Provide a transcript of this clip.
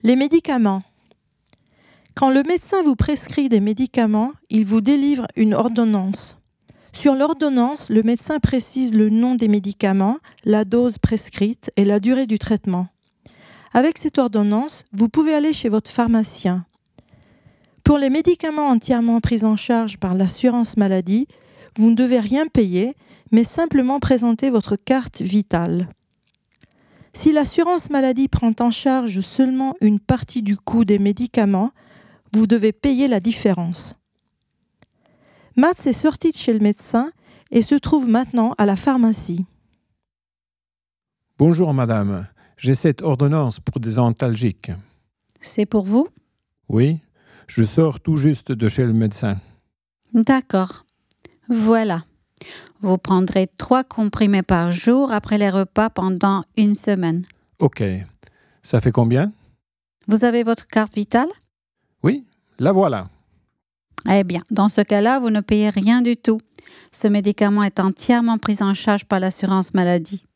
Les médicaments. Quand le médecin vous prescrit des médicaments, il vous délivre une ordonnance. Sur l'ordonnance, le médecin précise le nom des médicaments, la dose prescrite et la durée du traitement. Avec cette ordonnance, vous pouvez aller chez votre pharmacien. Pour les médicaments entièrement pris en charge par l'assurance maladie, vous ne devez rien payer, mais simplement présenter votre carte vitale. Si l'assurance maladie prend en charge seulement une partie du coût des médicaments, vous devez payer la différence. Mats est sorti de chez le médecin et se trouve maintenant à la pharmacie. Bonjour madame, j'ai cette ordonnance pour des antalgiques. C'est pour vous ? Oui, je sors tout juste de chez le médecin. D'accord. Voilà. Vous prendrez 3 comprimés par jour après les repas pendant 1 semaine. Ok, ça fait combien ? Vous avez votre carte vitale ? Oui, la voilà. Eh bien, dans ce cas-là, vous ne payez rien du tout. Ce médicament est entièrement pris en charge par l'assurance maladie.